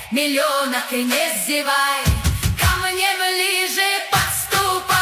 миллионах и не зевай, ко мне ближе подступай.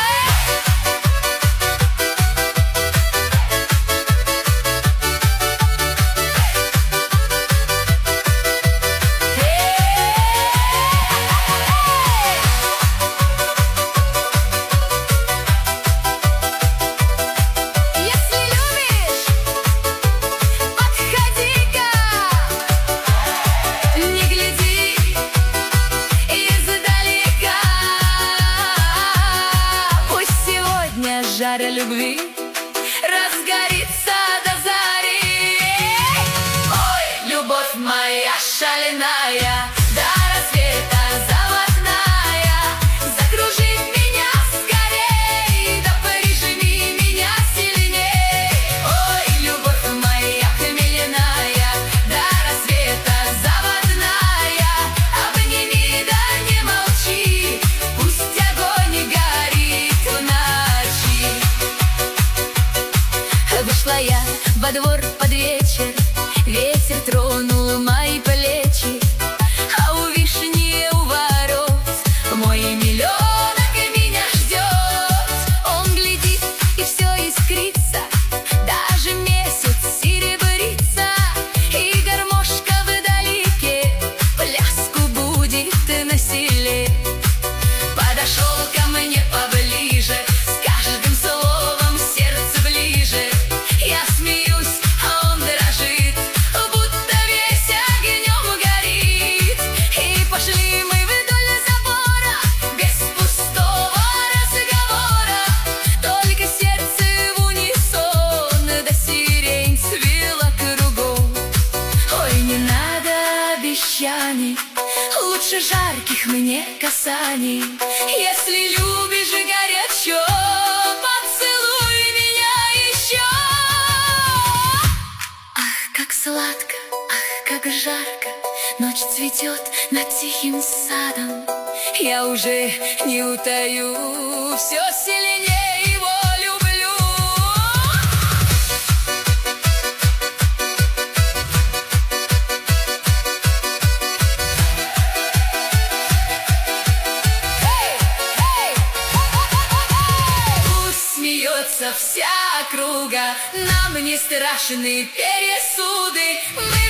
Жара любви разгорится до зари. Ой, любовь моя шальная, до рассвета заводная, закружи меня скорей, да прижми меня сильней. Ой, любовь моя хмельная, до рассвета заводная, обними, да не молчи, пусть огонь горит в ночи. Вышла я во двор под вечер, ветер тронул мои плечи, а у вишни у ворот мой миллионок меня ждет. Он глядит, и все искрится, даже месяц серебрится, и гармошка вдалеке пляску будет на селе. Подошел ко мне поближе, с каждым словом сердце ближе. Я смеюсь, а он дрожит, будто весь огнем горит. И пошли мы вдоль забора, без пустого разговора, только сердце в унисон, да сирень цвела кругом. Ой, не надо обещаний, лучше жарких мне касаний. Если любишь горячо, поцелуй меня еще. Ах, как сладко, ах, как жарко, ночь цветет над тихим садом. Я уже не утаю, все сильнее его люблю. Пусть смеется вся округа, нам не страшны пересуды.